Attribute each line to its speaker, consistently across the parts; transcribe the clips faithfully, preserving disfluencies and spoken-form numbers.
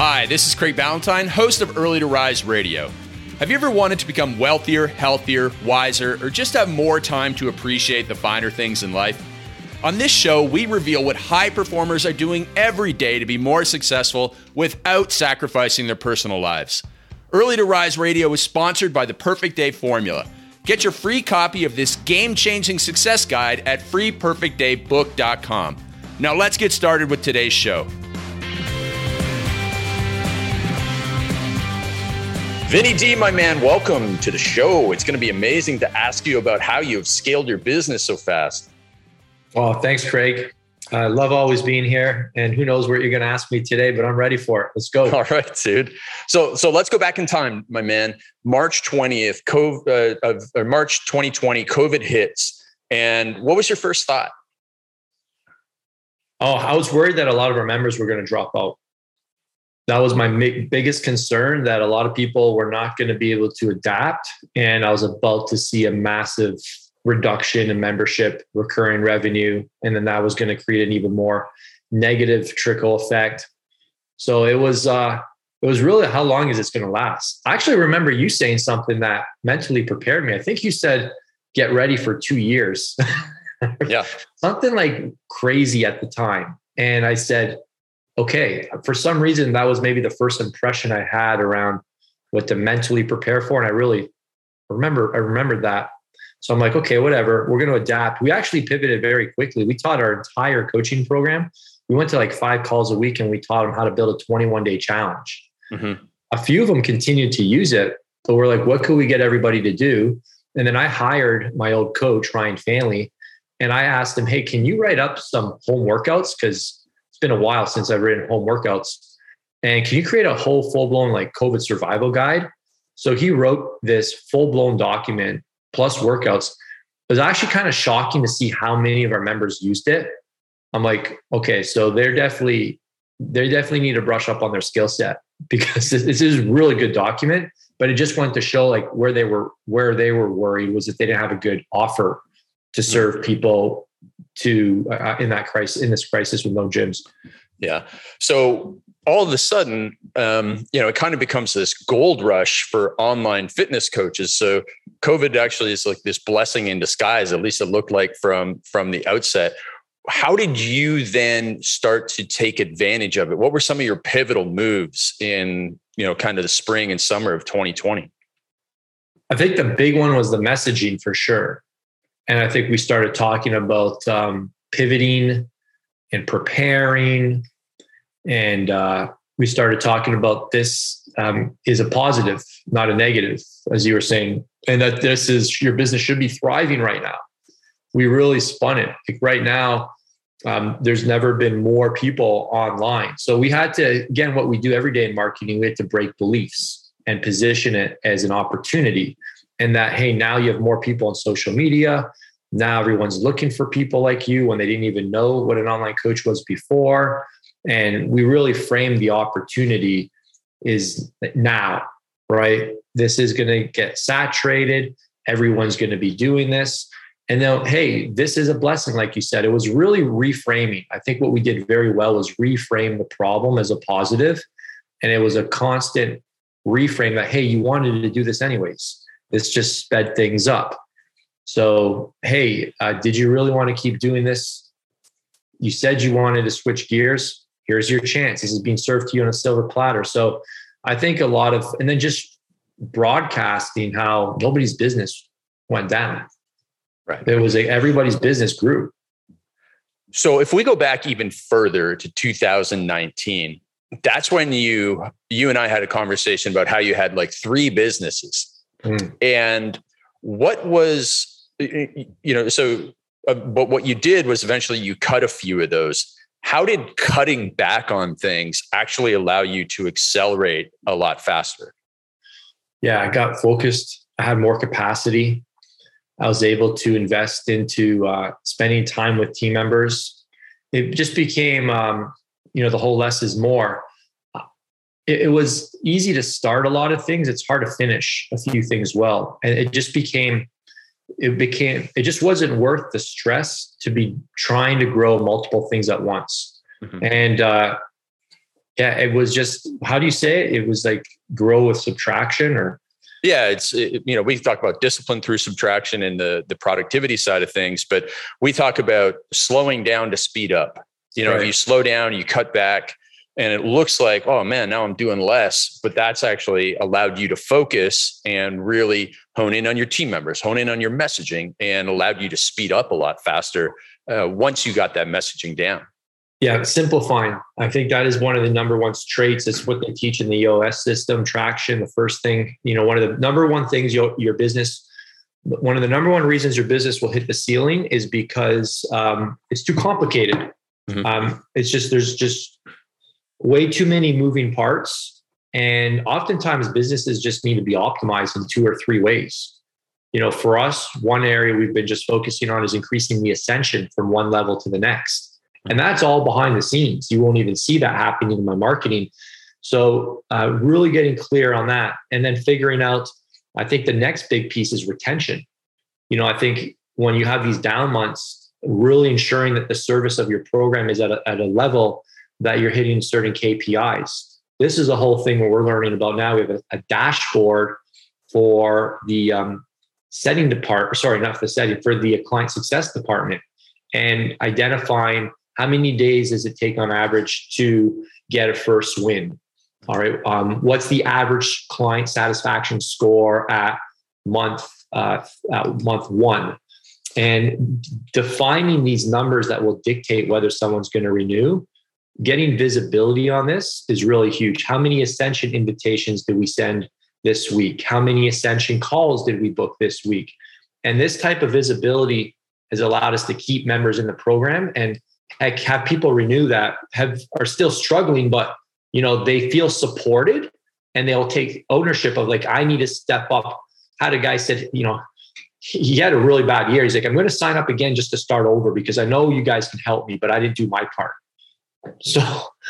Speaker 1: Hi, this is Craig Ballantyne, host of Early to Rise Radio. Have you ever wanted to become wealthier, healthier, wiser, or just have more time to appreciate the finer things in life? On this show, we reveal what high performers are doing every day to be more successful without sacrificing their personal lives. Early to Rise Radio is sponsored by the Perfect Day Formula. Get your free copy of this game-changing success guide at free perfect day book dot com. Now let's get started with today's show. Vinny D, my man, welcome to the show. It's going to be amazing to ask you about how you have scaled your business so fast.
Speaker 2: Well, thanks, Craig. I love always being here, and who knows what you're going to ask me today, but I'm ready for it. Let's go.
Speaker 1: All right, dude. So, so let's go back in time, my man. March twentieth, COVID, uh, of or March twenty twenty, COVID hits, and what was your first thought?
Speaker 2: Oh, I was worried that a lot of our members were going to drop out. That was my biggest concern, that a lot of people were not going to be able to adapt. And I was about to see a massive reduction in membership, recurring revenue. And then that was going to create an even more negative trickle effect. So it was, uh, it was really, how long is this going to last? I actually remember you saying something that mentally prepared me. I think you said, get ready for two years.
Speaker 1: Yeah.
Speaker 2: Something like crazy at the time. And I said, okay, for some reason, that was maybe the first impression I had around what to mentally prepare for. And I really remember, I remembered that. So I'm like, okay, whatever, we're going to adapt. We actually pivoted very quickly. We taught our entire coaching program. We went to like five calls a week and we taught them how to build a twenty-one day challenge. Mm-hmm. A few of them continued to use it, but we're like, what could we get everybody to do? And then I hired my old coach, Ryan Fanley, and I asked him, hey, can you write up some home workouts? Because been a while since I've written home workouts. And can you create a whole full-blown like COVID survival guide? So he wrote this full-blown document plus workouts. It was actually kind of shocking to see how many of our members used it. I'm like, okay, so they're definitely, they definitely need to brush up on their skill set, because this, this is a really good document, but it just went to show like where they were, where they were worried was that they didn't have a good offer to serve people to uh, in that crisis, in this crisis with no gyms.
Speaker 1: Yeah. So all of a sudden, um, you know, it kind of becomes this gold rush for online fitness coaches. So COVID actually is like this blessing in disguise. At least it looked like from, from the outset. How did you then start to take advantage of it? What were some of your pivotal moves in, you know, kind of the spring and summer of twenty twenty?
Speaker 2: I think the big one was the messaging for sure. And I think we started talking about um, pivoting and preparing. And uh, we started talking about this um, is a positive, not a negative, as you were saying, and that this is, your business should be thriving right now. We really spun it. Like right now, um, there's never been more people online. So we had to, again, what we do every day in marketing, we had to break beliefs and position it as an opportunity. And that, hey, now you have more people on social media. Now everyone's looking for people like you when they didn't even know what an online coach was before. And we really framed the opportunity is now, right? This is going to get saturated. Everyone's going to be doing this. And then, hey, this is a blessing. Like you said, it was really reframing. I think what we did very well was reframe the problem as a positive. And it was a constant reframe that, hey, you wanted to do this anyways. This just sped things up. So, hey, uh, did you really want to keep doing this? You said you wanted to switch gears. Here's your chance. This is being served to you on a silver platter. So I think a lot of, and then just broadcasting how nobody's business went down.
Speaker 1: Right.
Speaker 2: It was a, everybody's business grew.
Speaker 1: So if we go back even further to two thousand nineteen, that's when you, you and I had a conversation about how you had like three businesses. Mm. And what was, you know, so, uh, but what you did was eventually you cut a few of those. How did cutting back on things actually allow you to accelerate a lot faster?
Speaker 2: Yeah, I got focused. I had more capacity. I was able to invest into uh, spending time with team members. It just became, um, you know, the whole less is more. It, it was easy to start a lot of things. It's hard to finish a few things well. And it just became, it became, it just wasn't worth the stress to be trying to grow multiple things at once. Mm-hmm. And uh, Yeah, it was just, how do you say it? It was like grow with subtraction or?
Speaker 1: Yeah, it's, it, you know, we talk about discipline through subtraction and the, the productivity side of things, but we talk about slowing down to speed up. You know, right. You slow down, you cut back, and it looks like, oh man, now I'm doing less, but that's actually allowed you to focus and really hone in on your team members, hone in on your messaging, and allowed you to speed up a lot faster uh, once you got that messaging down.
Speaker 2: Yeah, simplifying. I think that is one of the number one traits. It's what they teach in the E O S system, traction. The first thing, you know, one of the number one things your, your business, one of the number one reasons your business will hit the ceiling is because um, it's too complicated. Mm-hmm. Um, it's just, there's just way too many moving parts. And oftentimes businesses just need to be optimized in two or three ways. You know, for us, one area we've been just focusing on is increasing the ascension from one level to the next. And that's all behind the scenes. You won't even see that happening in my marketing. So uh, really getting clear on that, and then figuring out, I think the next big piece is retention. You know, I think when you have these down months, really ensuring that the service of your program is at a, at a level that you're hitting certain K P Is. This is a whole thing where we're learning about now. We have a, a dashboard for the um, setting department, sorry, not for the setting, for the client success department, and identifying how many days does it take on average to get a first win? All right. Um, what's the average client satisfaction score at month uh, at month one? And defining these numbers that will dictate whether someone's going to renew. Getting visibility on this is really huge. How many Ascension invitations did we send this week? How many Ascension calls did we book this week? And this type of visibility has allowed us to keep members in the program and have people renew that have are still struggling, but you know, they feel supported and they'll take ownership of like, I need to step up. Had a guy said, you know, he had a really bad year. He's like, I'm going to sign up again just to start over because I know you guys can help me, but I didn't do my part. So,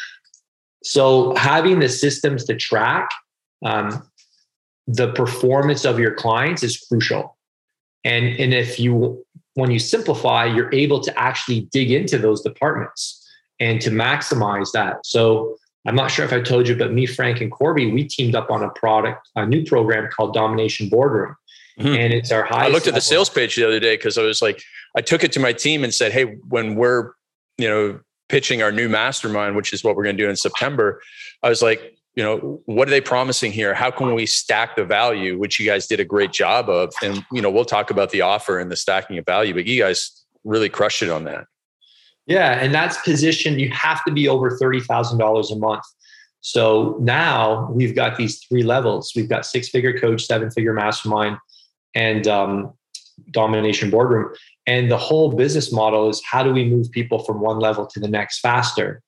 Speaker 2: so having the systems to track um, the performance of your clients is crucial. And, and if you, when you simplify, you're able to actually dig into those departments and to maximize that. So I'm not sure if I told you, but me, Frank, and Corby, we teamed up on a product, a new program called Domination Boardroom. Mm-hmm. And it's our highest. I
Speaker 1: looked at the sales page the other day because I was like, I took it to my team and said, hey, when we're, you know, pitching our new mastermind, which is what we're going to do in September, I was like, you know, what are they promising here? How can we stack the value, which you guys did a great job of? And, you know, we'll talk about the offer and the stacking of value, but you guys really crushed it on that.
Speaker 2: Yeah. And that's positioned, you have to be over thirty thousand dollars a month. So now we've got these three levels. We've got six figure coach, seven figure mastermind, and um, Domination Boardroom. And the whole business model is how do we move people from one level to the next faster?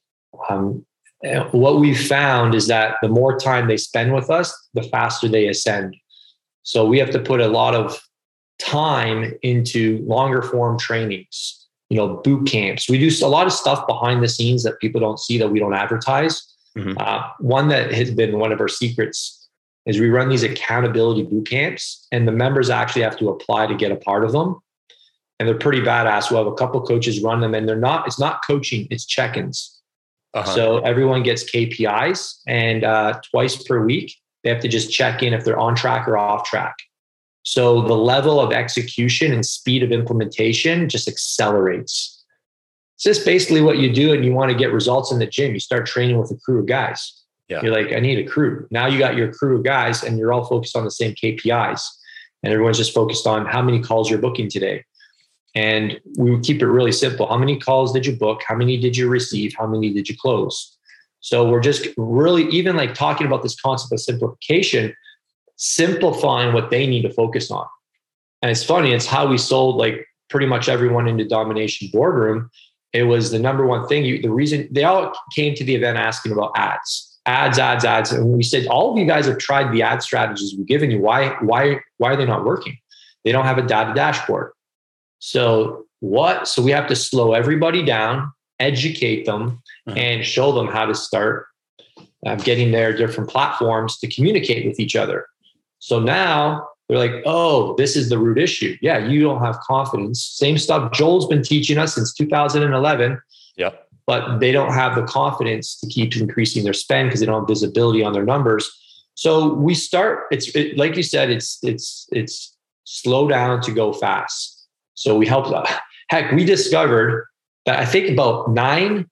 Speaker 2: Um, what we've found is that the more time they spend with us, the faster they ascend. So we have to put a lot of time into longer form trainings, you know, boot camps. We do a lot of stuff behind the scenes that people don't see, that we don't advertise. Mm-hmm. Uh, one that has been one of our secrets is we run these accountability boot camps, and the members actually have to apply to get a part of them. And they're pretty badass. We'll have a couple coaches run them, and they're not, it's not coaching, it's check-ins. Uh-huh. So everyone gets K P Is, and uh, twice per week, they have to just check in if they're on track or off track. So the level of execution and speed of implementation just accelerates. It's just basically what you do, and you want to get results in the gym. You start training with a crew of guys. Yeah. You're like, I need a crew. Now you got your crew of guys, and you're all focused on the same K P Is. And everyone's just focused on how many calls you're booking today. And we would keep it really simple. How many calls did you book? How many did you receive? How many did you close? So we're just really, even like talking about this concept of simplification, simplifying what they need to focus on. And it's funny, it's how we sold like pretty much everyone into Domination Boardroom. It was the number one thing. You, the reason they all came to the event asking about ads, ads, ads, ads. And we said, all of you guys have tried the ad strategies we've given you. Why, why, why are they not working? They don't have a data dashboard. So what? So we have to slow everybody down, educate them, mm-hmm. and show them how to start uh, getting their different platforms to communicate with each other. So now they're like, oh, this is the root issue. Yeah, you don't have confidence. Same stuff Joel's been teaching us since two thousand eleven.
Speaker 1: Yep.
Speaker 2: but they don't have the confidence to keep increasing their spend because they don't have visibility on their numbers. So we start, it's it, like you said, it's, it's, it's slow down to go fast. So we helped, heck, we discovered that I think about nine,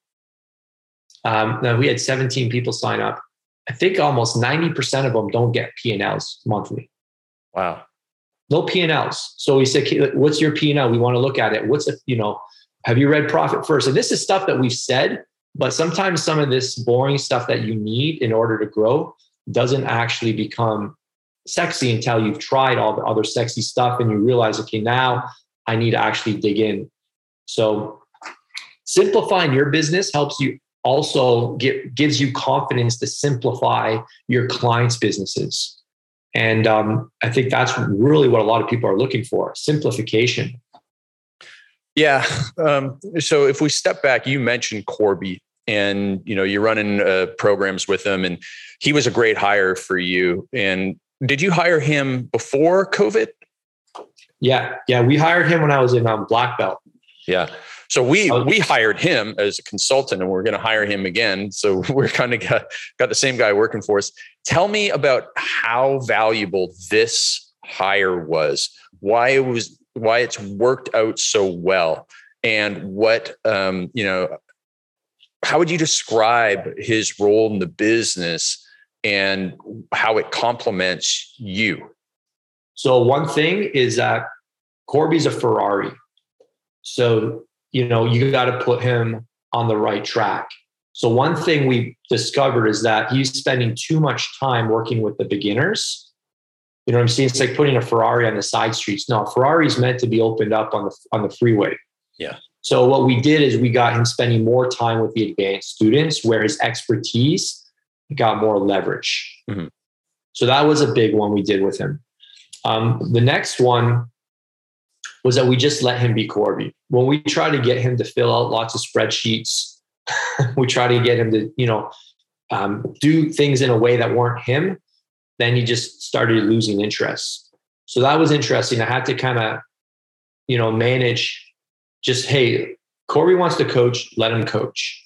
Speaker 2: um, now we had seventeen people sign up. I think almost ninety percent of them don't get P and Ls monthly.
Speaker 1: Wow.
Speaker 2: No P and Ls. So we said, what's your P and L? We want to look at it. What's a, you know, have you read Profit First? And this is stuff that we've said, but sometimes some of this boring stuff that you need in order to grow doesn't actually become sexy until you've tried all the other sexy stuff and you realize, okay, now I need to actually dig in. So simplifying your business helps you also get, gives you confidence to simplify your clients' businesses. And um, I think that's really what a lot of people are looking for, simplification.
Speaker 1: Yeah. Um, so if we step back, you mentioned Corby, and you know you're running uh, programs with him, and he was a great hire for you. And did you hire him before COVID? Yeah,
Speaker 2: yeah, we hired him when I was in um, Black Belt.
Speaker 1: Yeah. So we we hired him as a consultant, and we're going to hire him again. So we're kind of got, got the same guy working for us. Tell me about how valuable this hire was, why it was, why it's worked out so well, and what um, you know. How would you describe his role in the business and how it complements you?
Speaker 2: So one thing is that Corby's a Ferrari. So, you know, you got to put him on the right track. So one thing we discovered is that he's spending too much time working with the beginners. You know what I'm saying? It's like putting a Ferrari on the side streets. No, Ferrari's meant to be opened up on the on the freeway.
Speaker 1: Yeah.
Speaker 2: So what we did is we got him spending more time with the advanced students where his expertise got more leverage. Mm-hmm. So that was a big one we did with him. Um, the next one was that we just let him be Corby. When we try to get him to fill out lots of spreadsheets, we try to get him to, you know, um, do things in a way that weren't him, then he just started losing interest. So that was interesting. I had to kind of, you know, manage just, hey, Corby wants to coach, let him coach.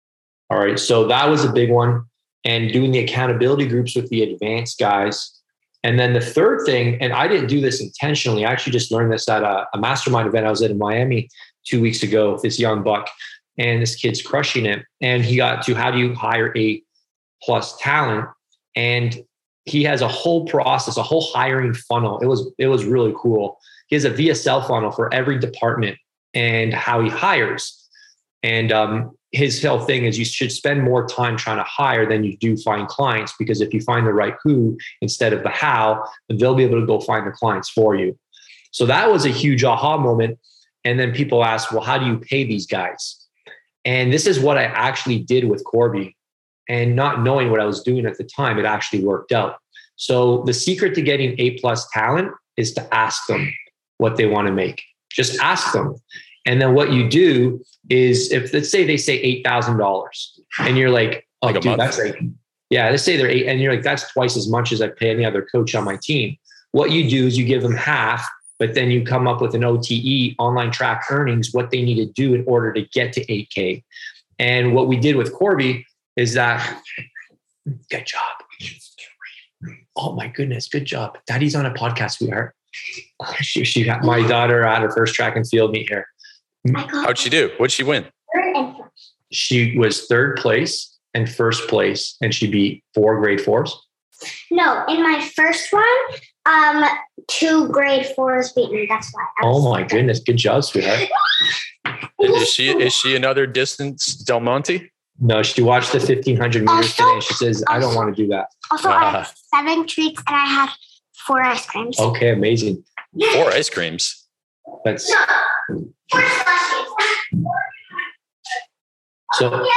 Speaker 2: All right. So that was a big one. And doing the accountability groups with the advanced guys. And then the third thing, and I didn't do this intentionally, I actually just learned this at a, a mastermind event I was at in Miami two weeks ago with this young buck, and this kid's crushing it. And he got to how do you hire A plus talent? And he has a whole process, a whole hiring funnel. It was, it was really cool. He has a V S L funnel for every department and how he hires. And um, his whole thing is you should spend more time trying to hire than you do find clients, because if you find the right who instead of the how, they'll be able to go find the clients for you. So that was a huge aha moment. And then people ask, well, how do you pay these guys? And this is what I actually did with Corby, and not knowing what I was doing at the time, it actually worked out. So the secret to getting A plus talent is to ask them what they want to make. Just ask them. And then what you do is, if let's say they say eight thousand dollars and you're like, oh, like dude, that's like, yeah, let's say they're eight, and you're like, that's twice as much as I pay any other coach on my team. What you do is you give them half, but then you come up with an O T E, online track earnings, what they need to do in order to get to eight K. And what we did with Corby is that, good job. Oh my goodness, good job. Daddy's on a podcast, sweetheart. She, she got my daughter at her first track and field meet here.
Speaker 1: How'd she do? What'd she win?
Speaker 2: She was third place and first place, and she beat four grade fours.
Speaker 3: No, in my first one, um, two grade fours beat me. That's why.
Speaker 2: Oh my goodness! Good job, sweetheart.
Speaker 1: Is she is she another distance Del Monte?
Speaker 2: No, she watched the fifteen hundred meters also, today, and she says, "I don't want to do that."
Speaker 3: Also, uh, I had seven treats, and I had four ice creams.
Speaker 2: Okay, amazing.
Speaker 1: Four ice creams.
Speaker 2: That's so.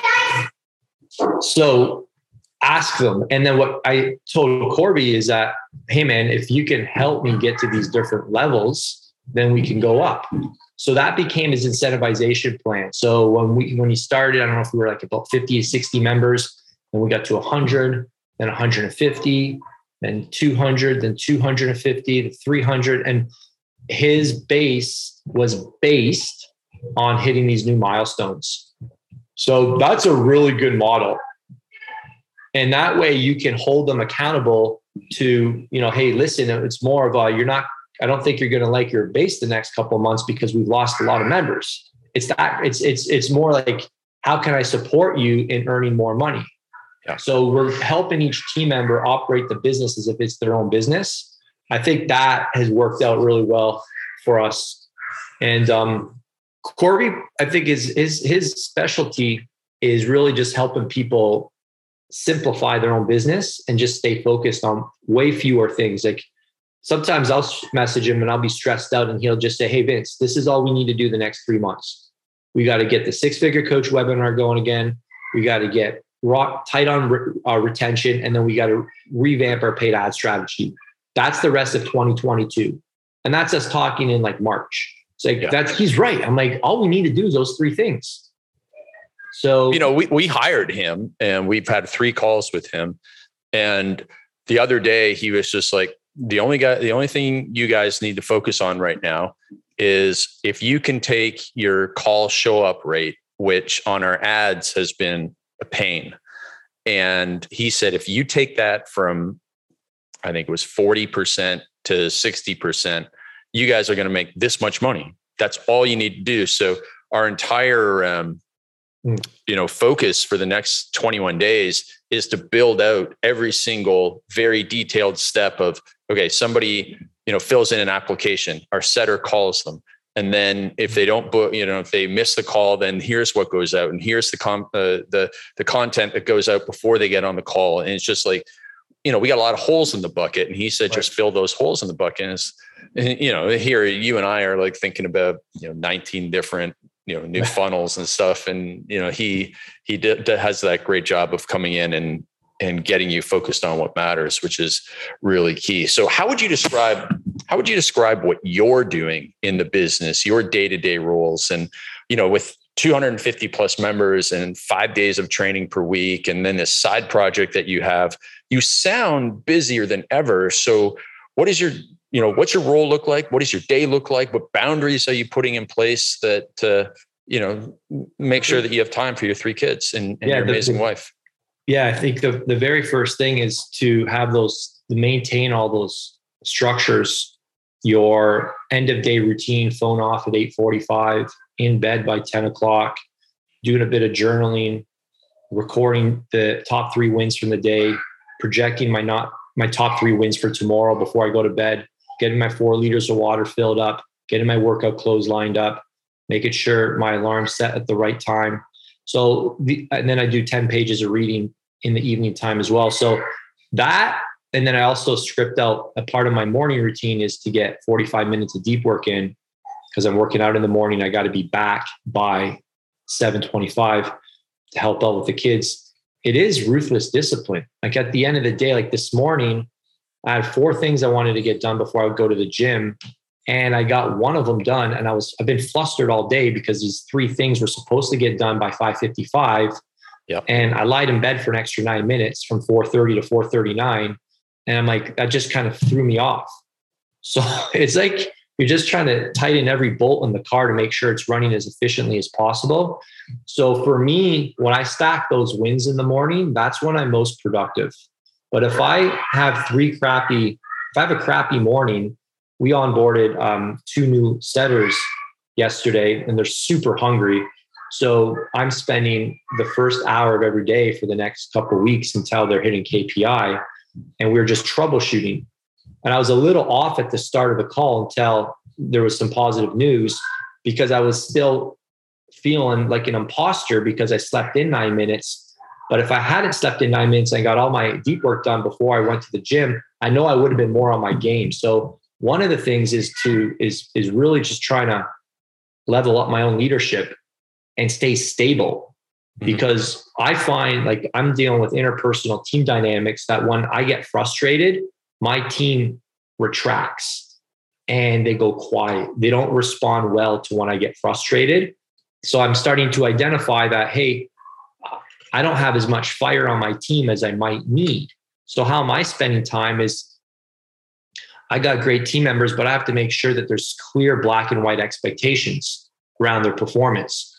Speaker 2: So ask them. And then what I told Corby is that, hey man, if you can help me get to these different levels, then we can go up. So that became his incentivization plan. So when we when he started, I don't know if we were like about fifty to sixty members, then we got to one hundred, then one hundred fifty, then two hundred, then two hundred fifty, then three hundred. And his base was based on hitting these new milestones. So that's a really good model. And that way you can hold them accountable to, you know, hey, listen, it's more of a, you're not, I don't think you're going to like your base the next couple of months because we've lost a lot of members. It's that it's, it's, it's more like, how can I support you in earning more money?
Speaker 1: Yeah.
Speaker 2: So we're helping each team member operate the business as if it's their own business. I think that has worked out really well for us. And um, Corby, I think is his his specialty is really just helping people simplify their own business and just stay focused on way fewer things. Like sometimes I'll message him and I'll be stressed out and he'll just say, hey, Vince, this is all we need to do the next three months. We got to get the Six Figure Coach webinar going again. We got to get rock tight on re- uh, retention. And then we got to revamp our paid ad strategy. That's the rest of twenty twenty-two. And that's us talking in like March. It's like, yeah. that's, he's right. I'm like, all we need to do is those three things. So,
Speaker 1: you know, we, we hired him and we've had three calls with him. And the other day he was just like, the only guy, the only thing you guys need to focus on right now is if you can take your call show up rate, which on our ads has been a pain. And he said, if you take that from, I think it was forty percent to sixty percent, you guys are going to make this much money. That's all you need to do. So our entire, um, mm. you know, focus for the next twenty-one days is to build out every single very detailed step of, okay, somebody, you know, fills in an application, our setter calls them. And then if they don't book, you know, if they miss the call, then here's what goes out. And here's the, com- uh, the, the content that goes out before they get on the call. And it's just like, you know, we got a lot of holes in the bucket. And he said, right. just fill those holes in the bucket. And, it's, and, you know, here you and I are like thinking about, you know, nineteen different, you know, new funnels and stuff. And, you know, he, he did, has that great job of coming in and, and getting you focused on what matters, which is really key. So how would you describe, how would you describe what you're doing in the business, your day-to-day roles? And, you know, with two hundred fifty plus members and five days of training per week, and then this side project that you have, you sound busier than ever. So what is your, you know, what's your role look like? What does your day look like? What boundaries are you putting in place that, uh, you know, make sure that you have time for your three kids and, and yeah, your amazing the, wife?
Speaker 2: Yeah, I think the, the very first thing is to have those, maintain all those structures, your end of day routine, phone off at eight forty-five, in bed by ten o'clock, doing a bit of journaling, recording the top three wins from the day, projecting my not my top three wins for tomorrow before I go to bed, getting my four liters of water filled up, getting my workout clothes lined up, making sure my alarm's set at the right time. So, the, and then I do ten pages of reading in the evening time as well. So that, and then I also script out a part of my morning routine is to get forty-five minutes of deep work in, because I'm working out in the morning. I got to be back by seven twenty-five to help out with the kids. It is ruthless discipline. Like at the end of the day, like this morning, I had four things I wanted to get done before I would go to the gym. And I got one of them done. And I was, I've been flustered all day because these three things were supposed to get done by five fifty-five.
Speaker 1: Yep.
Speaker 2: And I lied in bed for an extra nine minutes from four thirty to four thirty-nine. And I'm like, that just kind of threw me off. So it's like, you're just trying to tighten every bolt in the car to make sure it's running as efficiently as possible. So for me, when I stack those wins in the morning, that's when I'm most productive. But if I have three crappy, if I have a crappy morning, we onboarded um, two new setters yesterday and they're super hungry. So I'm spending the first hour of every day for the next couple of weeks until they're hitting K P I. And we're just troubleshooting. And I was a little off at the start of the call until there was some positive news, because I was still feeling like an imposter because I slept in nine minutes. But if I hadn't slept in nine minutes and got all my deep work done before I went to the gym, I know I would have been more on my game. So one of the things is to is is really just trying to level up my own leadership and stay stable. Mm-hmm. Because I find like I'm dealing with interpersonal team dynamics that when I get frustrated, my team retracts and they go quiet. They don't respond well to when I get frustrated. So I'm starting to identify that, hey, I don't have as much fire on my team as I might need. So how am I spending time is I got great team members, but I have to make sure that there's clear black and white expectations around their performance.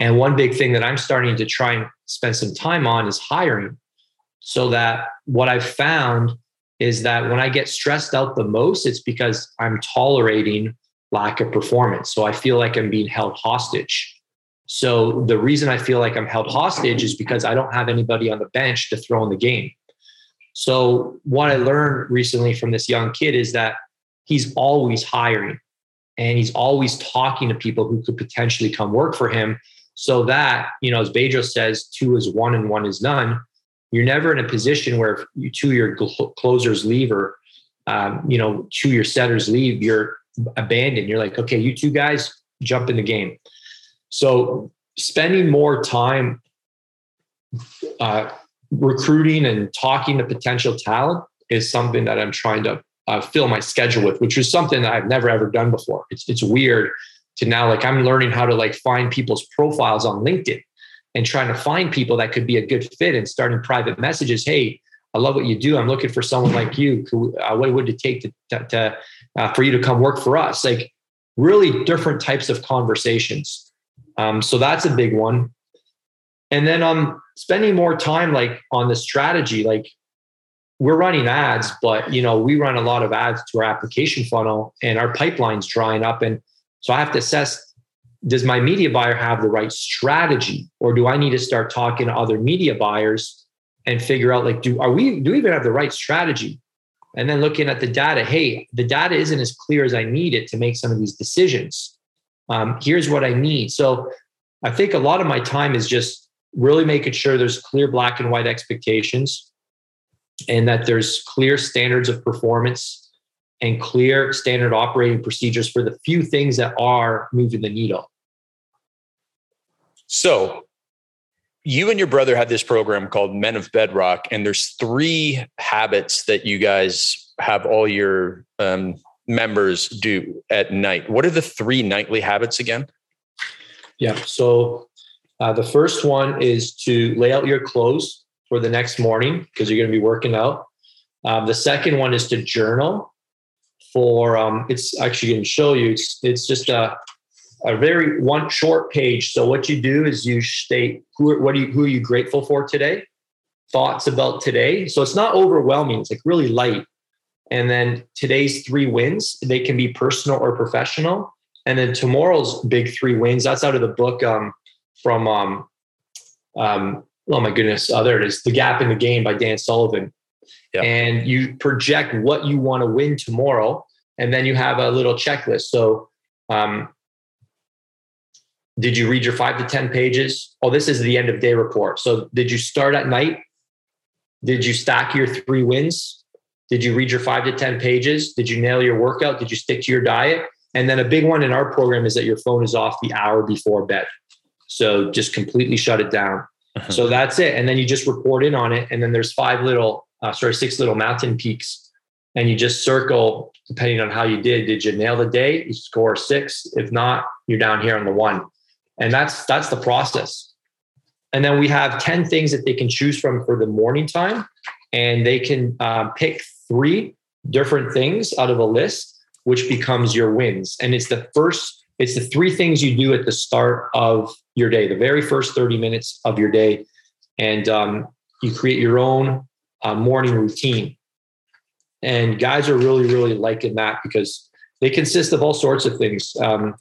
Speaker 2: And one big thing that I'm starting to try and spend some time on is hiring. So that what I've found is that when I get stressed out the most, it's because I'm tolerating lack of performance. So I feel like I'm being held hostage. So the reason I feel like I'm held hostage is because I don't have anybody on the bench to throw in the game. So what I learned recently from this young kid is that he's always hiring and he's always talking to people who could potentially come work for him. So that, you know, as Bedros says, two is one and one is none. You're never in a position where if you, two of your closers leave or, um, you know, two of your setters leave, you're abandoned. You're like, okay, you two guys jump in the game. So spending more time uh, recruiting and talking to potential talent is something that I'm trying to uh, fill my schedule with, which is something that I've never ever done before. It's it's weird to now, like, I'm learning how to like find people's profiles on LinkedIn and trying to find people that could be a good fit and starting private messages. Hey, I love what you do. I'm looking for someone like you. Who, uh, what would it take to, to, to uh, for you to come work for us? Like really different types of conversations. Um, so that's a big one. And then um, spending more time like on the strategy, like we're running ads, but you know, we run a lot of ads to our application funnel and our pipeline's drying up. And so I have to assess, does my media buyer have the right strategy, or do I need to start talking to other media buyers and figure out like, do, are we, do we even have the right strategy? And then looking at the data, hey, the data isn't as clear as I need it to make some of these decisions. Um, here's what I need. So I think a lot of my time is just really making sure there's clear black and white expectations and that there's clear standards of performance and clear standard operating procedures for the few things that are moving the needle.
Speaker 1: So you and your brother had this program called Men of Bedrock, and there's three habits that you guys have all your um, members do at night. What are the three nightly habits again?
Speaker 2: Yeah. So uh, the first one is to lay out your clothes for the next morning because you're going to be working out. Um, the second one is to journal for, um, it's actually going to show you, it's, it's just a, a very one short page. So what you do is you state who are, what are you, who are you grateful for today? Thoughts about today. So it's not overwhelming. It's like really light. And then today's three wins, they can be personal or professional. And then tomorrow's big three wins, that's out of the book um, from, um, um, oh my goodness, oh, there it is, The Gap in the Game by Dan Sullivan. Yep. And you project what you want to win tomorrow. And then you have a little checklist. So um, did you read your five to ten pages? Oh, this is the end of day report. So did you start at night? Did you stack your three wins? Did you read your five to ten pages? Did you nail your workout? Did you stick to your diet? And then a big one in our program is that your phone is off the hour before bed. So just completely shut it down. Uh-huh. So that's it. And then you just report in on it. And then there's five little, uh, sorry, six little mountain peaks. And you just circle, depending on how you did. Did you nail the day? You score six. If not, you're down here on the one. And that's, that's the process. And then we have ten things that they can choose from for the morning time. And they can uh, pick three different things out of a list, which becomes your wins. And it's the first, it's the three things you do at the start of your day, the very first thirty minutes of your day. And um, you create your own uh, morning routine. And guys are really, really liking that because they consist of all sorts of things. Um,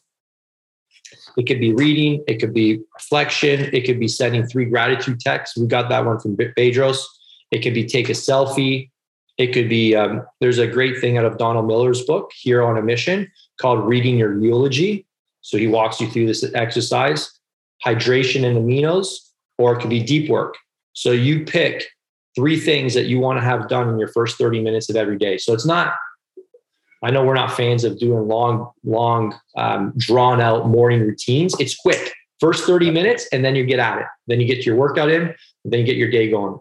Speaker 2: it could be reading, it could be reflection, it could be sending three gratitude texts. We got that one from Bedros. It could be take a selfie. It could be, um, there's a great thing out of Donald Miller's book, Hero on a Mission, called Reading Your Eulogy. So he walks you through this exercise, hydration and aminos, or it could be deep work. So you pick three things that you want to have done in your first thirty minutes of every day. So it's not, I know we're not fans of doing long, long, um, drawn out morning routines. It's quick, first thirty minutes, and then you get at it. Then you get your workout in, and then you get your day going.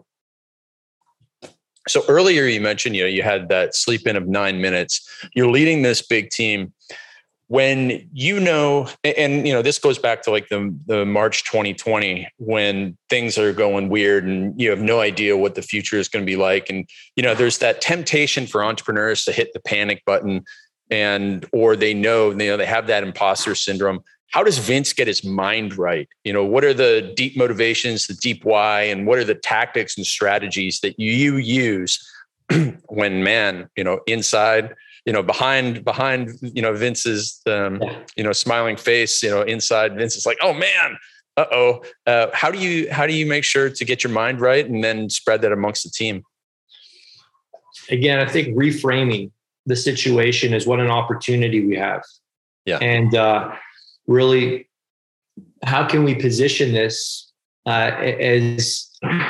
Speaker 1: So earlier you mentioned, you know, you had that sleep in of nine minutes. You're leading this big team. When you know, and you know, this goes back to like the, the March twenty twenty when things are going weird and you have no idea what the future is going to be like. And, you know, there's that temptation for entrepreneurs to hit the panic button and, or they know, you know, they have that imposter syndrome. how does Vince get his mind right? You know, what are the deep motivations, the deep why, and what are the tactics and strategies that you use when, man, you know, inside, you know, behind, behind, you know, Vince's, um, you know, smiling face, you know, inside Vince is like, oh man, uh-oh. Uh, how do you, how do you make sure to get your mind right and then spread that amongst the team?
Speaker 2: Again, I think reframing the situation is what an opportunity we have.
Speaker 1: Yeah.
Speaker 2: And uh, really, how can we position this uh, as,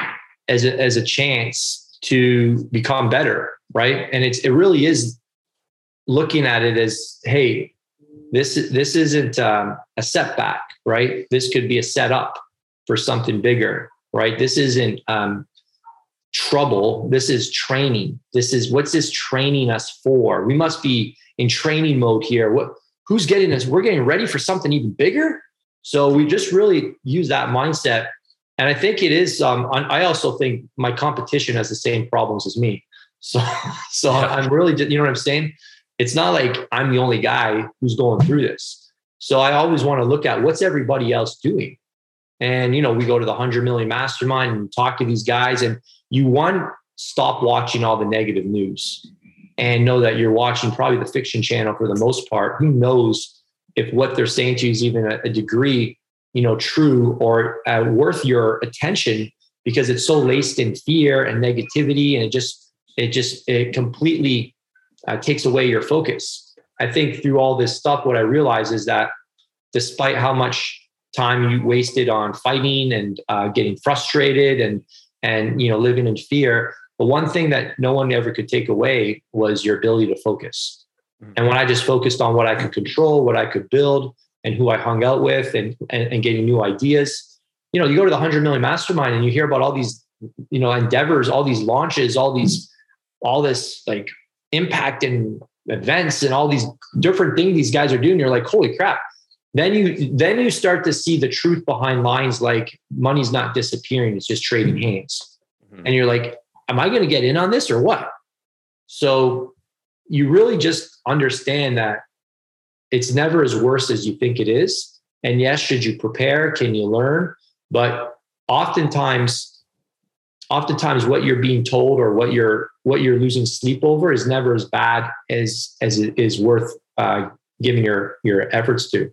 Speaker 2: as a, as a chance to become better, right? And it's, it really is looking at it as, hey, this, this isn't um, a setback, right? This could be a setup for something bigger, right? This isn't um, trouble. This is training. This is, what's this training us for? We must be in training mode here. What, who's getting us? We're getting ready for something even bigger. So we just really use that mindset. And I think it is, um, I also think my competition has the same problems as me. So, so yeah. I'm really, you know what I'm saying? It's not like I'm the only guy who's going through this. So I always want to look at what's everybody else doing. And, you know, we go to the one hundred million mastermind and talk to these guys, and you one, stop watching all the negative news and know that you're watching probably the fiction channel for the most part. Who knows if what they're saying to you is even a, a degree, you know, true or uh, worth your attention, because it's so laced in fear and negativity. And it just, it just, it completely uh, takes away your focus. I think through all this stuff, what I realize is that despite how much time you wasted on fighting and uh, getting frustrated and, and, you know, living in fear, the one thing that no one ever could take away was your ability to focus. Mm-hmm. And when I just focused on what I could control, what I could build, and who I hung out with, and, and, and getting new ideas, you know, you go to the one hundred million mastermind and you hear about all these, you know, endeavors, all these launches, all these, all this like impact and events and all these different things these guys are doing. You're like, holy crap. Then you, then you start to see the truth behind lines like money's not disappearing. It's just trading hands. Mm-hmm. And you're like, am I going to get in on this or what? So you really just understand that it's never as worse as you think it is. And yes, should you prepare? Can you learn? But oftentimes, oftentimes what you're being told or what you're, what you're losing sleep over is never as bad as, as it is worth uh, giving your, your efforts to.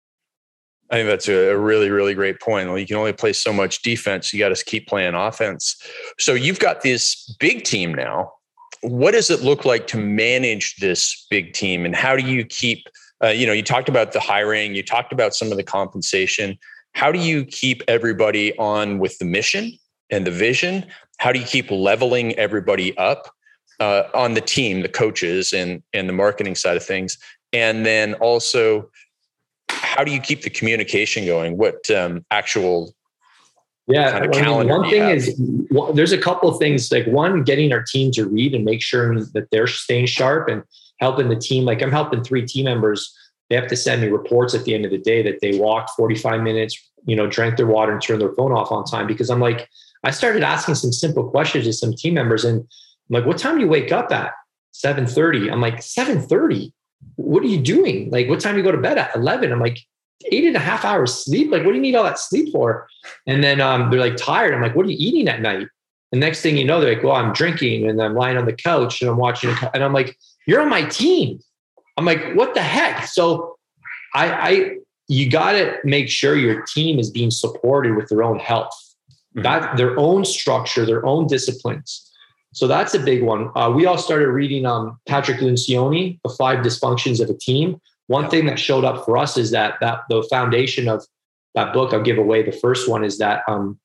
Speaker 1: I think that's a really, really great point. You can only play so much defense. You got to keep playing offense. So you've got this big team now. What does it look like to manage this big team? And how do you keep, uh, you know, you talked about the hiring, you talked about some of the compensation. How do you keep everybody on with the mission and the vision? How do you keep leveling everybody up uh, on the team, the coaches and, and the marketing side of things? And then also, how do you keep the communication going? What um, actual
Speaker 2: yeah,
Speaker 1: kind of
Speaker 2: I mean,
Speaker 1: calendar
Speaker 2: one thing is, well, there's a couple of things, like one, getting our team to read and make sure that they're staying sharp and helping the team. Like I'm helping three team members. They have to send me reports at the end of the day that they walked forty-five minutes, you know, drank their water and turned their phone off on time. Because I'm like, I started asking some simple questions to some team members. And I'm like, what time do you wake up at? seven thirty. I'm like, seven thirty? What are you doing? Like, what time do you go to bed at? eleven. I'm like, eight and a half hours sleep. Like, what do you need all that sleep for? And then um, they're like tired. I'm like, what are you eating at night? The next thing you know, they're like, well, I'm drinking and I'm lying on the couch and I'm watching it. And I'm like, you're on my team. I'm like, what the heck? So I, I you got to make sure your team is being supported with their own health, mm-hmm. that their own structure, their own disciplines. So that's a big one. Uh, we all started reading um, Patrick Lencioni, The Five Dysfunctions of a Team. One yeah. thing that showed up for us is that that the foundation of that book, I'll give away the first one, is that um,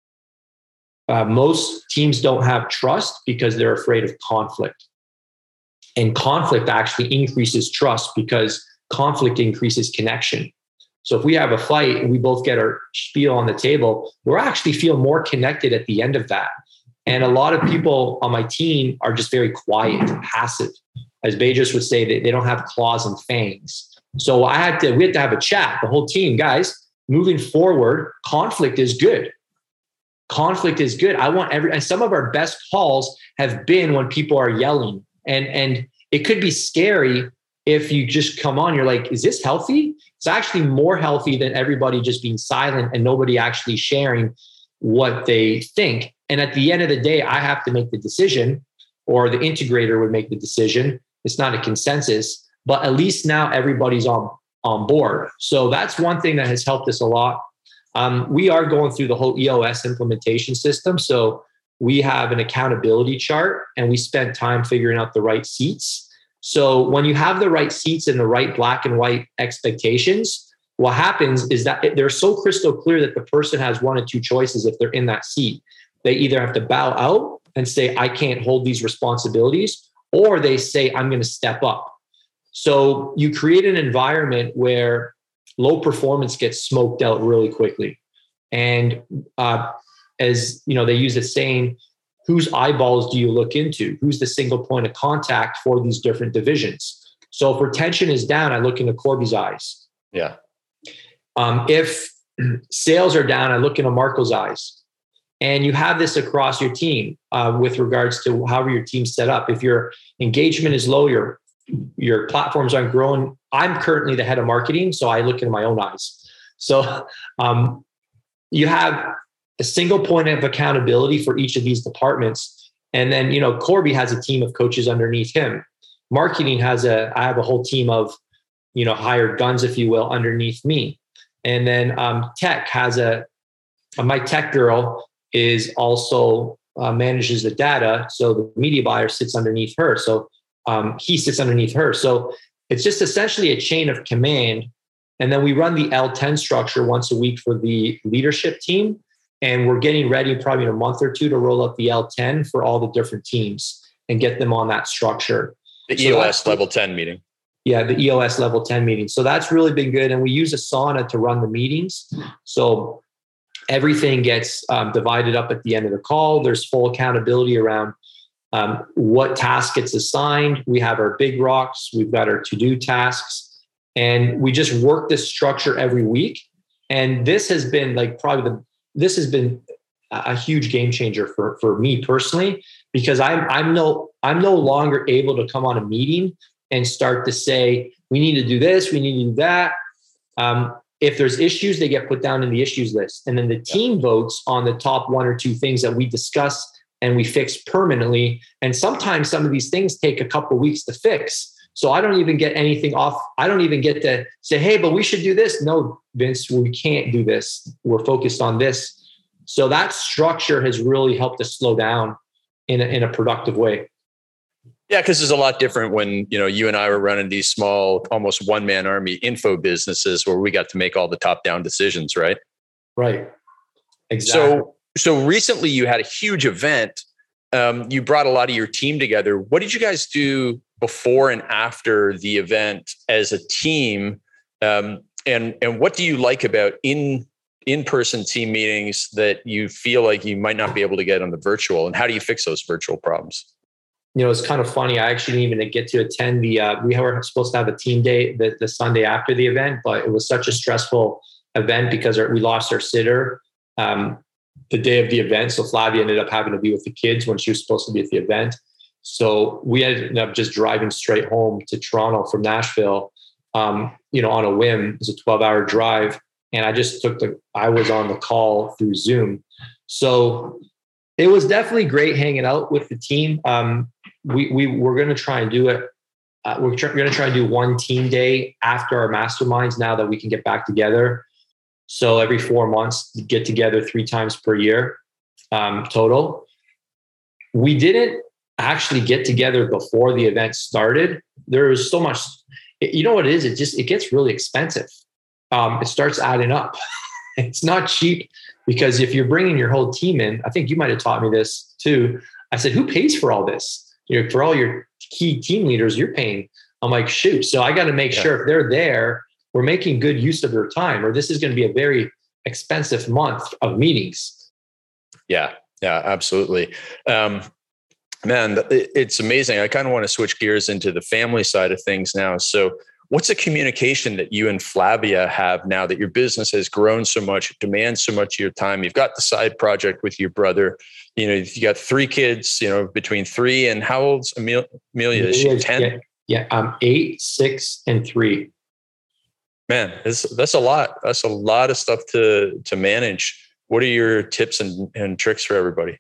Speaker 2: uh, most teams don't have trust because they're afraid of conflict. And conflict actually increases trust because conflict increases connection. So if we have a fight and we both get our spiel on the table, we're actually feel more connected at the end of that. And a lot of people on my team are just very quiet and passive. As Bejas would say, they, they don't have claws and fangs. So I had to, we had to have a chat, the whole team, guys, moving forward, conflict is good. Conflict is good. I want every, and some of our best calls have been when people are yelling, and, and it could be scary if you just come on, you're like, is this healthy? It's actually more healthy than everybody just being silent and nobody actually sharing what they think. And at the end of the day, I have to make the decision, or the integrator would make the decision. It's not a consensus, but at least now everybody's on, on board. So that's one thing that has helped us a lot. Um, we are going through the whole E O S implementation system. So we have an accountability chart, and we spent time figuring out the right seats. So when you have the right seats and the right black and white expectations, what happens is that they're so crystal clear that the person has one of two choices if they're in that seat. They either have to bow out and say, I can't hold these responsibilities, or they say, I'm going to step up. So you create an environment where low performance gets smoked out really quickly. And uh, as you know, they use the saying, whose eyeballs do you look into? Who's the single point of contact for these different divisions? So if retention is down, I look into Corby's eyes.
Speaker 1: Yeah.
Speaker 2: Um, if sales are down, I look into Marco's eyes. And you have this across your team uh, with regards to however your team's set up. If your engagement is low, your your platforms aren't growing. I'm currently the head of marketing, so I look into my own eyes. So um, you have a single point of accountability for each of these departments. And then, you know, Corby has a team of coaches underneath him. Marketing has a, I have a whole team of, you know, hired guns, if you will, underneath me. And then um, tech has a, my tech girl is also uh, manages the data. So the media buyer sits underneath her. So um, he sits underneath her. So it's just essentially a chain of command. And then we run the L ten structure once a week for the leadership team. And we're getting ready probably in a month or two to roll out the L ten for all the different teams and get them on that structure.
Speaker 1: The so E O S level ten meeting.
Speaker 2: Yeah, the E O S level ten meeting. So that's really been good. And we use Asana to run the meetings. So everything gets um, divided up at the end of the call. There's full accountability around um, what task gets assigned. We have our big rocks. We've got our to-do tasks. And we just work this structure every week. And this has been like probably the, this has been a huge game changer for, for me personally, because I'm, I'm no, I'm no longer able to come on a meeting and start to say, we need to do this, we need to do that. Um, if there's issues, they get put down in the issues list. And then the team votes on the top one or two things that we discuss and we fix permanently. And sometimes some of these things take a couple of weeks to fix. So I don't even get anything off. I don't even get to say, hey, but we should do this. No, Vince, we can't do this. We're focused on this. So that structure has really helped us slow down in a, in a productive way.
Speaker 1: Yeah, because it's a lot different when, you know, you and I were running these small, almost one-man army info businesses where we got to make all the top-down decisions, right?
Speaker 2: Right. Exactly.
Speaker 1: So, so recently you had a huge event. Um, you brought a lot of your team together. What did you guys do before and after the event as a team? Um, and, and what do you like about in, in-person team meetings that you feel like you might not be able to get on the virtual? And how do you fix those virtual problems?
Speaker 2: You know, it's kind of funny. I actually didn't even get to attend the, uh, we were supposed to have a team day the, the Sunday after the event, but it was such a stressful event because our, we lost our sitter um, the day of the event. So Flavia ended up having to be with the kids when she was supposed to be at the event. So we ended up just driving straight home to Toronto from Nashville, um, you know, on a whim. It was a twelve hour drive. And I just took the, I was on the call through Zoom. So it was definitely great hanging out with the team. Um, we, we we're going to try and do it. Uh, we're tr- going to try and do one team day after our masterminds now that we can get back together. So every four months, get together three times per year um, total. We didn't actually get together before the event started. There was so much, you know what it is? It just, it gets really expensive. Um, it starts adding up. It's not cheap because if you're bringing your whole team in, I think you might've taught me this too. I said, who pays for all this? You know, for all your key team leaders, you're paying. I'm like, shoot. So I got to make yeah. sure if they're there, we're making good use of their time, or this is going to be a very expensive month of meetings.
Speaker 1: Yeah, yeah, absolutely. Um, man, it's amazing. I kind of want to switch gears into the family side of things now. So what's the communication that you and Flavia have now that your business has grown so much, it demands so much of your time? You've got the side project with your brother. You know, you got three kids, you know, between three and how old's Amelia? Amelia is she ten?
Speaker 2: Yeah, yeah, um, eight, six, and three.
Speaker 1: Man, it's, that's a lot. That's a lot of stuff to, to manage. What are your tips and, and tricks for everybody?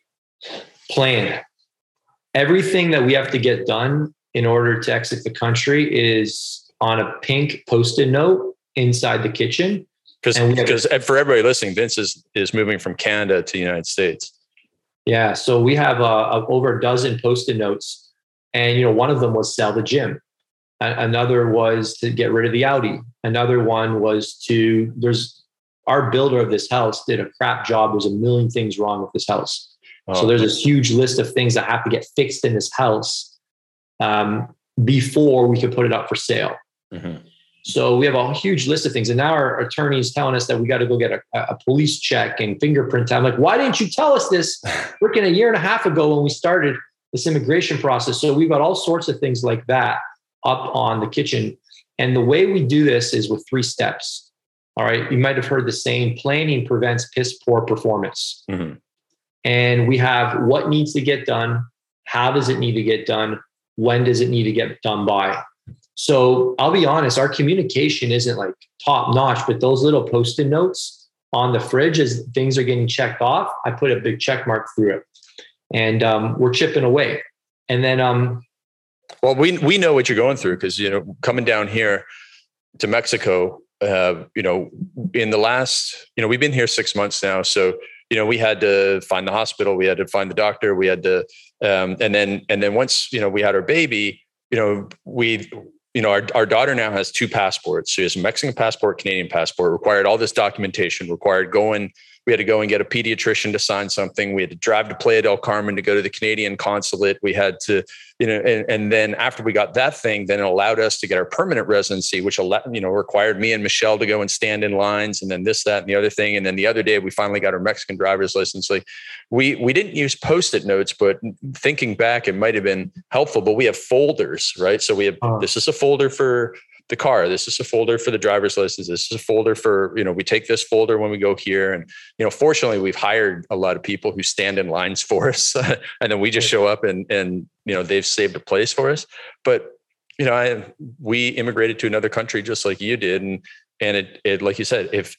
Speaker 2: Plan. Everything that we have to get done in order to exit the country is on a pink Post-it note inside the kitchen.
Speaker 1: Because because for everybody listening, Vince is, is moving from Canada to the United States.
Speaker 2: Yeah. So we have uh, over a dozen Post-it notes. And, you know, one of them was sell the gym. Another was to get rid of the Audi. Another one was to, there's, our builder of this house did a crap job. There's a million things wrong with this house. Oh. So there's this huge list of things that have to get fixed in this house um, before we could put it up for sale. Mm-hmm. So we have a huge list of things. And now our attorney is telling us that we got to go get a, a police check and fingerprint. I'm like, why didn't you tell us this freaking a year and a half ago when we started this immigration process? So we've got all sorts of things like that up on the kitchen. And the way we do this is with three steps. All right. You might have heard the saying, planning prevents piss poor performance. Mm-hmm. And we have what needs to get done. How does it need to get done? When does it need to get done by? So I'll be honest, our communication isn't like top notch, but those little Post-it notes on the fridge as things are getting checked off, I put a big check mark through it, and um, we're chipping away. And then, um,
Speaker 1: well, we we know what you're going through because, you know, coming down here to Mexico, uh, you know, in the last, you know, we've been here six months now. So, you know, we had to find the hospital, we had to find the doctor, we had to, um, and then, and then once, you know, we had our baby, you know, we, you know, our, our daughter now has two passports. She has a Mexican passport, Canadian passport, required all this documentation, required going, we had to go and get a pediatrician to sign something. We had to drive to Playa del Carmen to go to the Canadian consulate. We had to, you know, and, and then after we got that thing, then it allowed us to get our permanent residency, which, allowed, you know, required me and Michelle to go and stand in lines, and then this, that, and the other thing. And then the other day we finally got our Mexican driver's license. Like we, we didn't use Post-it notes, but thinking back, it might've been helpful, but we have folders, right? So we have, uh-huh. This is a folder for the car. This is a folder for the driver's license. This is a folder for, you know, we take this folder when we go here. And, you know, fortunately we've hired a lot of people who stand in lines for us and then we just show up and, and, you know, they've saved a place for us. But, you know, I, we immigrated to another country just like you did. And, and it, it, like you said, if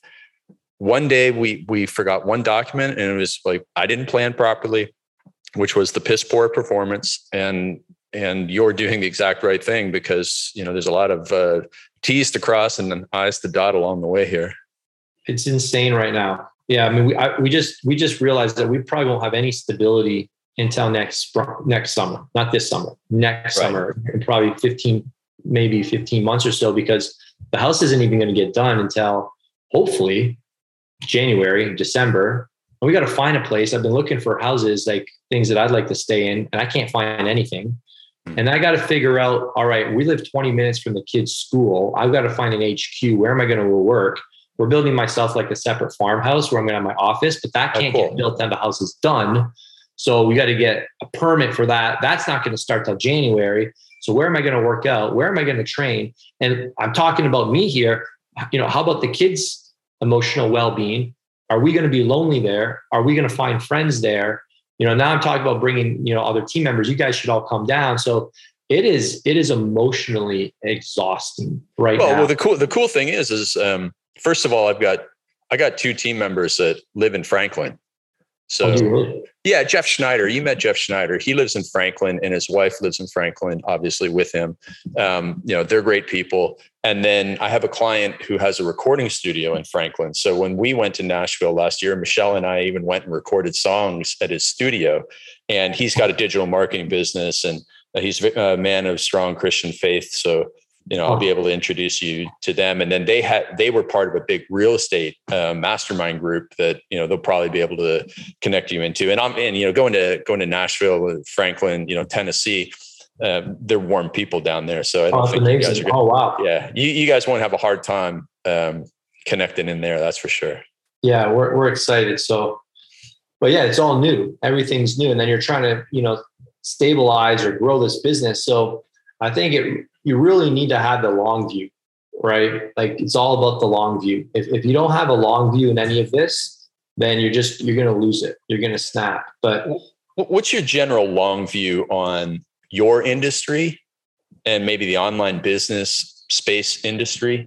Speaker 1: one day we, we forgot one document and it was like, I didn't plan properly, which was the piss poor performance, and And you're doing the exact right thing because, you know, there's a lot of uh, T's to cross and I's to dot along the way here.
Speaker 2: It's insane right now. Yeah. I mean, we, I, we just, we just realized that we probably won't have any stability until next, next summer, not this summer, next right. summer, and probably fifteen, maybe fifteen months or so, because the house isn't even going to get done until hopefully January, December. And we got to find a place. I've been looking for houses, like things that I'd like to stay in, and I can't find anything. And I got to figure out, all right, we live twenty minutes from the kids' school. I've got to find an H Q. Where am I going to work? We're building myself like a separate farmhouse where I'm going to have my office, but that can't oh, cool. get built until the house is done. So we got to get a permit for that. That's not going to start till January. So where am I going to work out? Where am I going to train? And I'm talking about me here. You know, how about the kids' emotional well-being? Are we going to be lonely there? Are we going to find friends there? You know, now I'm talking about bringing, you know, other team members. You guys should all come down. So it is, it is emotionally exhausting right
Speaker 1: well,
Speaker 2: now.
Speaker 1: Well, the cool, the cool thing is, is um, first of all, I've got, I got two team members that live in Franklin. So
Speaker 2: oh, really?
Speaker 1: Yeah, Jeff Schneider, you met Jeff Schneider. He lives in Franklin and his wife lives in Franklin, obviously with him. Um, you know, they're great people. And then I have a client who has a recording studio in Franklin. So when we went to Nashville last year, Michelle and I even went and recorded songs at his studio, and he's got a digital marketing business, and he's a man of strong Christian faith. So, you know, I'll be able to introduce you to them. And then they had, they were part of a big real estate uh, mastermind group that, you know, they'll probably be able to connect you into. And I'm, and, you know, going to, going to Nashville, Franklin, you know, Tennessee, uh, they're warm people down there. So I don't
Speaker 2: oh,
Speaker 1: think you guys are gonna,
Speaker 2: oh, wow.
Speaker 1: Yeah. You, you guys won't have a hard time um, connecting in there. That's for sure.
Speaker 2: Yeah. We're, we're excited. So, but yeah, it's all new. Everything's new. And then you're trying to, you know, stabilize or grow this business. So I think it, you really need to have the long view, right? Like it's all about the long view. If, if you don't have a long view in any of this, then you're just, you're going to lose it. You're going to snap. But
Speaker 1: what's your general long view on your industry and maybe the online business space industry?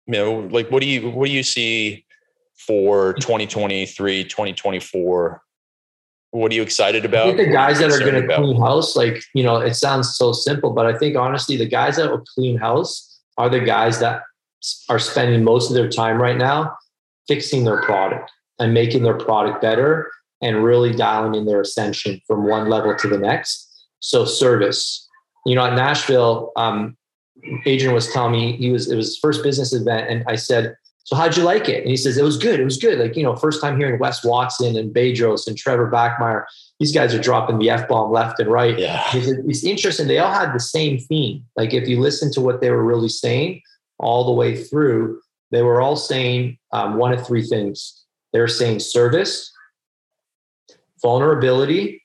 Speaker 1: You know, like, what do you, what do you see for twenty twenty-three, twenty twenty-four? What are you excited about?
Speaker 2: I think the guys that are going to clean house, like, you know, it sounds so simple, but I think honestly, the guys that will clean house are the guys that are spending most of their time right now fixing their product and making their product better and really dialing in their ascension from one level to the next. So service, you know, at Nashville, um, Adrian was telling me he was, it was his first business event. And I said, so how'd you like it? And he says, it was good. It was good. Like, you know, first time hearing Wes Watson and Bedros and Trevor Bachmeyer, these guys are dropping the F-bomb left and right.
Speaker 1: Yeah.
Speaker 2: It's interesting. They all had the same theme. Like, if you listen to what they were really saying all the way through, they were all saying um, one of three things. They were saying service, vulnerability,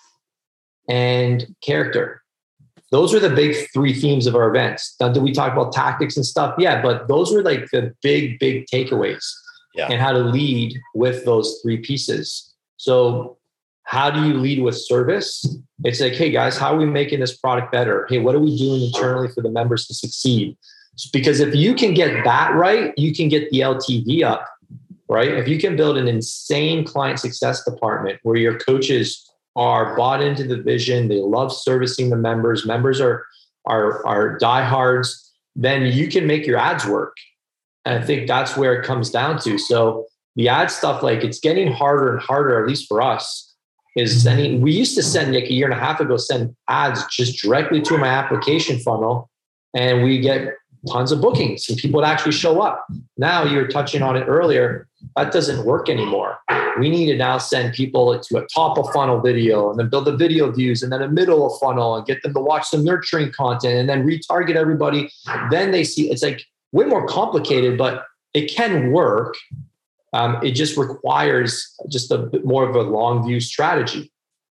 Speaker 2: and character. Those are the big three themes of our events. Now, do we talk about tactics and stuff? Yeah, but those were like the big, big takeaways
Speaker 1: yeah.
Speaker 2: and how to lead with those three pieces. So how do you lead with service? It's like, hey guys, how are we making this product better? Hey, what are we doing internally for the members to succeed? Because if you can get that right, you can get the L T V up, right? If you can build an insane client success department where your coaches are bought into the vision, they love servicing the members, members are, are, are diehards, then you can make your ads work. And I think that's where it comes down to. So the ad stuff, like, it's getting harder and harder, at least for us, is sending, we used to send, Nick, a year and a half ago, send ads just directly to my application funnel, and we get tons of bookings and people would actually show up. Now, you were touching on it earlier, that doesn't work anymore. We need to now send people to a top of funnel video and then build the video views and then a middle of funnel and get them to watch some nurturing content and then retarget everybody. Then they see, it's like way more complicated, but it can work. Um, it just requires just a bit more of a long view strategy.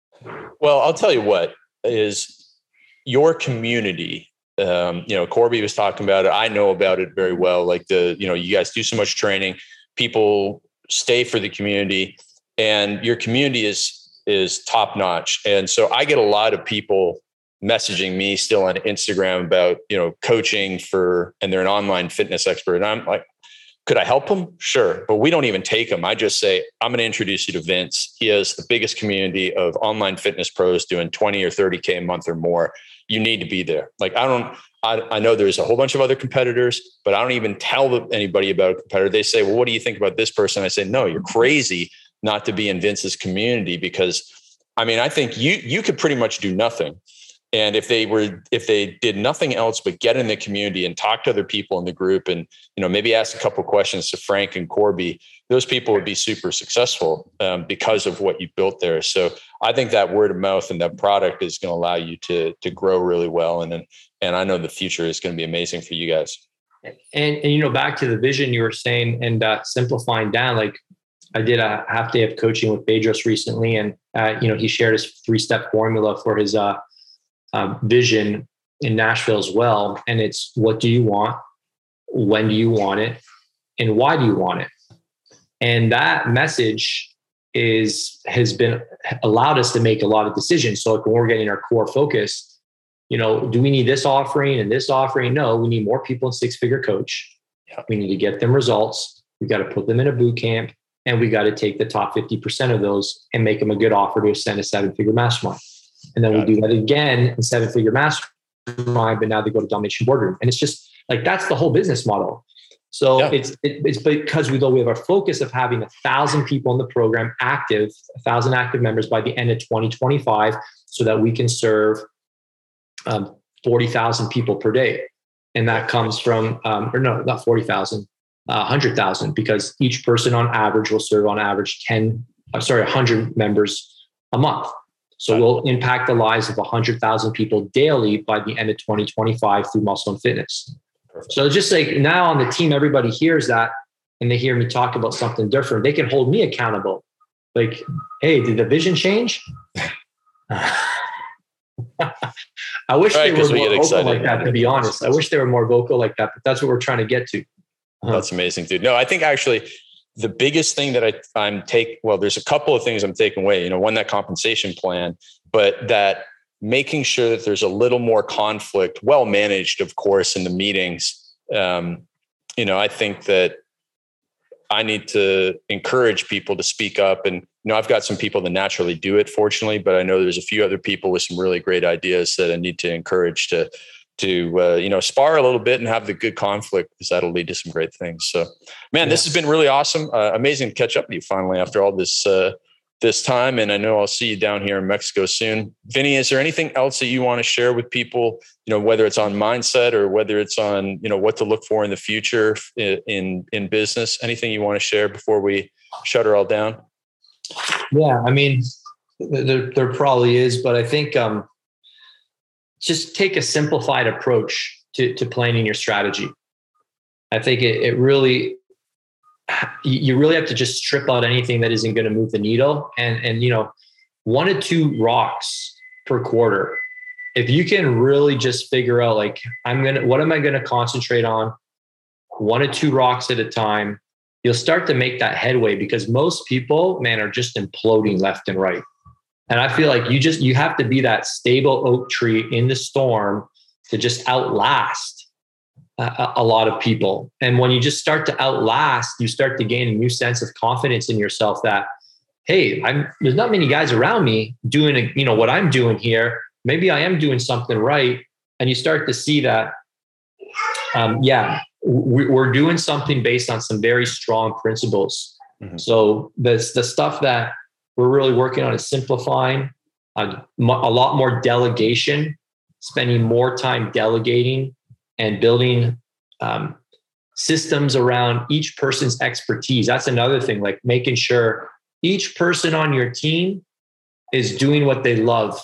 Speaker 1: Well, I'll tell you what is your community. Um, you know, Corby was talking about it. I know about it very well. Like, the, you know, you guys do so much training, people stay for the community, and your community is, is top notch. And so I get a lot of people messaging me still on Instagram about, you know, coaching for, and they're an online fitness expert. And I'm like, could I help them? Sure. But we don't even take them. I just say, I'm going to introduce you to Vince. He has the biggest community of online fitness pros doing twenty or thirty K a month or more. You need to be there. Like, I don't, I, I know there's a whole bunch of other competitors, but I don't even tell anybody about a competitor. They say, well, what do you think about this person? I say, no, you're crazy not to be in Vince's community, because I mean, I think you, you could pretty much do nothing. And if they were, if they did nothing else but get in the community and talk to other people in the group and, you know, maybe ask a couple of questions to Frank and Corby, those people would be super successful um, because of what you built there. So I think that word of mouth and that product is going to allow you to, to grow really well. And, and I know the future is going to be amazing for you guys.
Speaker 2: And, and, you know, back to the vision you were saying and uh, simplifying down, like, I did a half day of coaching with Bedros recently, and, uh, you know, he shared his three-step formula for his, uh, Um, vision in Nashville as well. And it's, what do you want? When do you want it? And why do you want it? And that message is, has been allowed us to make a lot of decisions. So like, when we're getting our core focus, you know, do we need this offering and this offering? No, we need more people in Six Figure Coach. We need to get them results. We got to put them in a boot camp, and we got to take the top fifty percent of those and make them a good offer to send a seven figure mastermind. And then we do that again in seven figure mastermind, but now they go to domination boardroom. And it's just like, that's the whole business model. So yeah. it's, it, it's because we though we have our focus of having a thousand people in the program active, a thousand active members by the end of twenty twenty-five, so that we can serve um, forty thousand people per day. And that comes from, um, or no, not forty thousand, uh, one hundred thousand, because each person on average will serve on average ten, uh, sorry, one hundred members a month. So we'll impact the lives of one hundred thousand people daily by the end of twenty twenty-five through Muscle and Fitness. Perfect. So just like now on the team, everybody hears that and they hear me talk about something different. They can hold me accountable. Like, hey, did the vision change? I wish right, they were more vocal excited. like that, to be honest. I wish they were more vocal like that, but that's what we're trying to get to. Uh-huh.
Speaker 1: That's amazing, dude. No, I think actually the biggest thing that I, I'm take, well, there's a couple of things I'm taking away, you know, one, that compensation plan, but that making sure that there's a little more conflict, well managed, of course, in the meetings, um, you know, I think that I need to encourage people to speak up. And, you know, I've got some people that naturally do it, fortunately, but I know there's a few other people with some really great ideas that I need to encourage to, to, uh, you know, spar a little bit and have the good conflict, because that'll lead to some great things. So, man, yeah. This has been really awesome. Uh, amazing to catch up with you finally after all this, uh, this time. And I know I'll see you down here in Mexico soon. Vinny, is there anything else that you want to share with people, you know, whether it's on mindset or whether it's on, you know, what to look for in the future in, in business? Anything you want to share before we shut her all down?
Speaker 2: Yeah, I mean, there, there probably is, but I think um, just take a simplified approach to, to planning your strategy. I think it, it really, you really have to just strip out anything that isn't going to move the needle. And, and, you know, one to two rocks per quarter. If you can really just figure out, like, I'm going to, what am I going to concentrate on? One to two rocks at a time, you'll start to make that headway, because most people, man, are just imploding left and right. And I feel like you just, you have to be that stable oak tree in the storm to just outlast a, a lot of people. And when you just start to outlast, you start to gain a new sense of confidence in yourself that, hey, I'm, there's not many guys around me doing, a, you know, what I'm doing here. Maybe I am doing something right. And you start to see that, um, yeah, we, we're doing something based on some very strong principles. Mm-hmm. So the, the stuff that we're really working on is simplifying, uh, a lot more delegation, spending more time delegating, and building um, systems around each person's expertise. That's another thing, like making sure each person on your team is doing what they love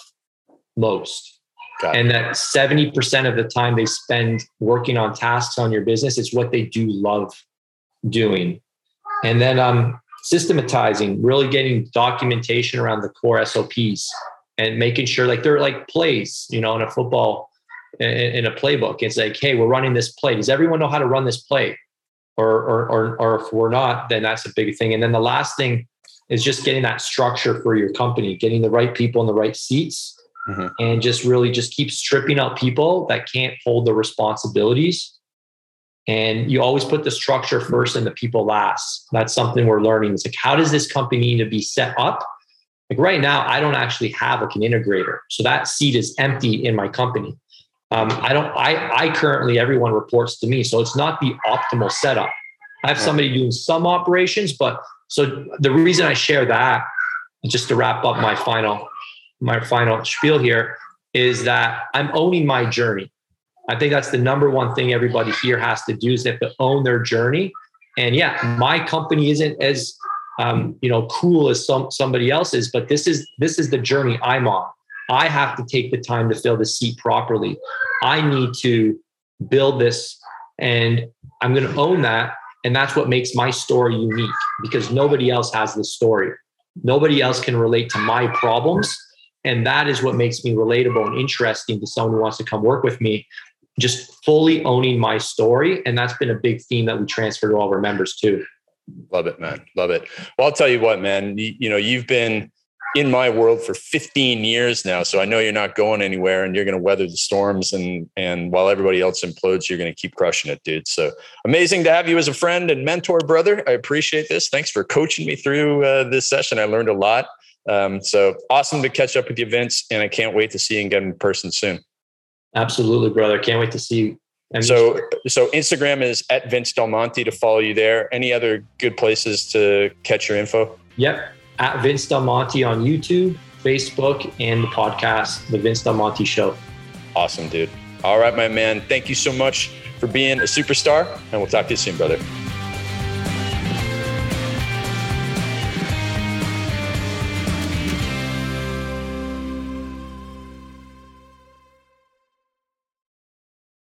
Speaker 2: most. And that seventy percent of the time they spend working on tasks on your business, it's what they do love doing. And then um, systematizing, really getting documentation around the core S O Ps and making sure, like, they're like plays, you know, in a football, in a playbook. It's like, hey, we're running this play. Does everyone know how to run this play? Or, or, or, or if we're not, then that's a big thing. And then the last thing is just getting that structure for your company, getting the right people in the right seats, mm-hmm. and just really just keep stripping out people that can't hold the responsibilities. And you always put the structure first and the people last. That's something we're learning. It's like, how does this company need to be set up? Like right now, I don't actually have like an integrator. So that seat is empty in my company. Um, I don't, I, I currently, everyone reports to me. So it's not the optimal setup. I have somebody doing some operations, but so the reason I share that, just to wrap up my final, my final spiel here, is that I'm owning my journey. I think that's the number one thing everybody here has to do, is they have to own their journey. And yeah, my company isn't as, um, you know, cool as some, somebody else's, but this is, this is the journey I'm on. I have to take the time to fill the seat properly. I need to build this, and I'm going to own that. And that's what makes my story unique, because nobody else has this story. Nobody else can relate to my problems. And that is what makes me relatable and interesting to someone who wants to come work with me, just fully owning my story. And that's been a big theme that we transfer to all of our members too.
Speaker 1: Love it, man. Love it. Well, I'll tell you what, man, you, you know, you've been in my world for fifteen years now. So I know you're not going anywhere, and you're going to weather the storms. And, and while everybody else implodes, you're going to keep crushing it, dude. So amazing to have you as a friend and mentor, brother. I appreciate this. Thanks for coaching me through uh, this session. I learned a lot. Um, so awesome to catch up with you, Vince. And I can't wait to see you again in person soon.
Speaker 2: Absolutely, brother. Can't wait to see you.
Speaker 1: And so, so Instagram is at Vince Del Monte to follow you there. Any other good places to catch your info?
Speaker 2: Yep. At Vince Del Monte on YouTube, Facebook, and the podcast, The Vince Del Monte Show.
Speaker 1: Awesome, dude. All right, my man. Thank you so much for being a superstar, and we'll talk to you soon, brother.